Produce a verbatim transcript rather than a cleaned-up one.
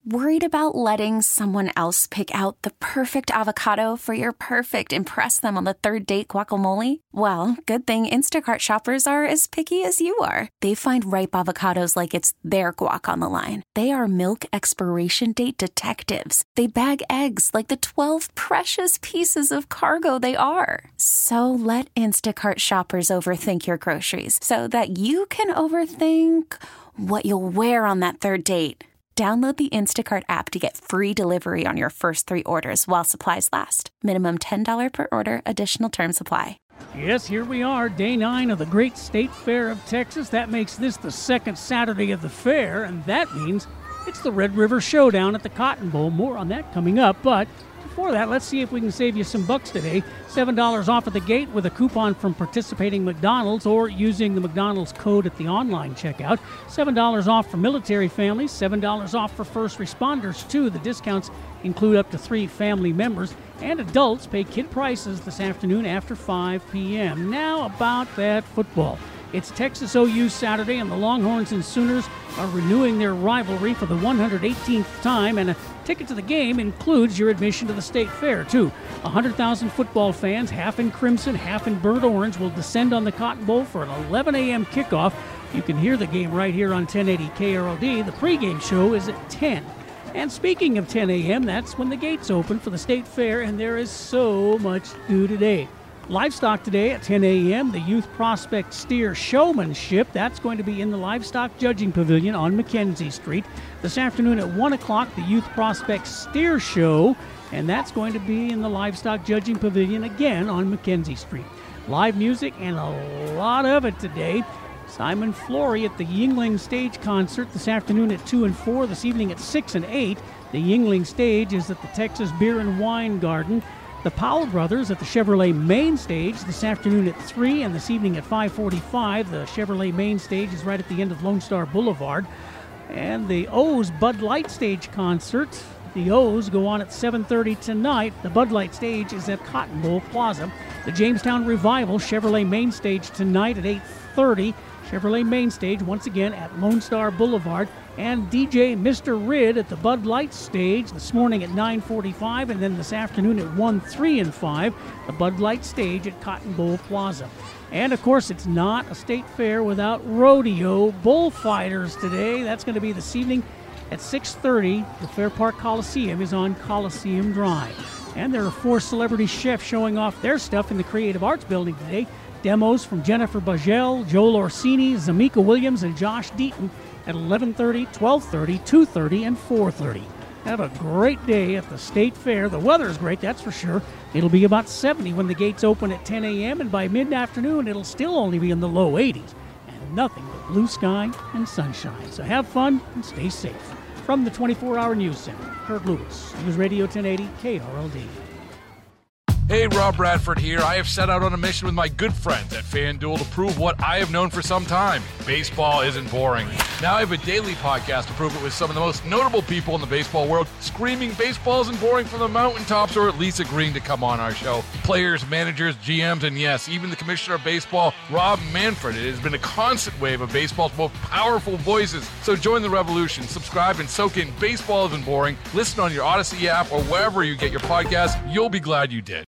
Worried about letting someone else pick out the perfect avocado for your perfect impress them on the third date guacamole? Well, good thing Instacart shoppers are as picky as you are. They find ripe avocados like it's their guac on the line. They are milk expiration date detectives. They bag eggs like the twelve precious pieces of cargo they are. So let Instacart shoppers overthink your groceries so that you can overthink what you'll wear on that third date. Download the Instacart app to get free delivery on your first three orders while supplies last. Minimum ten dollars per order. Additional terms apply. Yes, here we are, day nine of the Great State Fair of Texas. That makes this the second Saturday of the fair, and that means it's the Red River Showdown at the Cotton Bowl. More on that coming up, but before that, let's see if we can save you some bucks today. seven dollars off at the gate with a coupon from participating McDonald's or using the McDonald's code at the online checkout. seven dollars off for military families, seven dollars off for first responders, too. The discounts include up to three family members, and adults pay kid prices this afternoon after five p.m. Now about that football. It's Texas O U Saturday, and the Longhorns and Sooners are renewing their rivalry for the one hundred eighteenth time, and a ticket to the game includes your admission to the State Fair, too. one hundred thousand football fans, half in crimson, half in burnt orange, will descend on the Cotton Bowl for an eleven a.m. kickoff. You can hear the game right here on ten eighty K R O D. The pregame show is at ten. And speaking of ten a.m., that's when the gates open for the State Fair, and there is so much to do today. Livestock today at ten a.m., the Youth Prospect Steer Showmanship. That's going to be in the Livestock Judging Pavilion on McKenzie Street. This afternoon at one o'clock, the Youth Prospect Steer Show, and that's going to be in the Livestock Judging Pavilion again on McKenzie Street. Live music and a lot of it today. Simon Flory at the Yuengling Stage Concert this afternoon at two and four, this evening at six and eight. The Yuengling Stage is at the Texas Beer and Wine Garden. The Powell Brothers at the Chevrolet Main Stage this afternoon at three and this evening at five forty-five. The Chevrolet Main Stage is right at the end of Lone Star Boulevard. And the O's Bud Light Stage Concert. The O's go on at seven thirty tonight. The Bud Light Stage is at Cotton Bowl Plaza. The Jamestown Revival Chevrolet Main Stage tonight at eight thirty. Chevrolet Main Stage once again at Lone Star Boulevard. And D J Mister Ridd at the Bud Light Stage this morning at nine forty-five, and then this afternoon at one, three, and five, the Bud Light Stage at Cotton Bowl Plaza. And, of course, it's not a state fair without rodeo bullfighters today. That's going to be this evening at six thirty. The Fair Park Coliseum is on Coliseum Drive. And there are four celebrity chefs showing off their stuff in the Creative Arts Building today. Demos from Jennifer Bagel, Joel Orsini, Zamika Williams, and Josh Deaton at eleven thirty, twelve thirty, two thirty, and four thirty. Have a great day at the State Fair. The weather is great, that's for sure. It'll be about seventy when the gates open at ten a.m., and by mid-afternoon, it'll still only be in the low eighties. And nothing but blue sky and sunshine. So have fun and stay safe. From the twenty-four hour News Center, Kurt Lewis, News Radio ten eighty K R L D. Hey, Rob Bradford here. I have set out on a mission with my good friends at FanDuel to prove what I have known for some time. Baseball isn't boring. Now I have a daily podcast to prove it with some of the most notable people in the baseball world, screaming baseball isn't boring from the mountaintops, or at least agreeing to come on our show. Players, managers, G Ms, and yes, even the commissioner of baseball, Rob Manfred. It has been a constant wave of baseball's most powerful voices. So join the revolution. Subscribe and soak in Baseball Isn't Boring. Listen on your Odyssey app or wherever you get your podcasts. You'll be glad you did.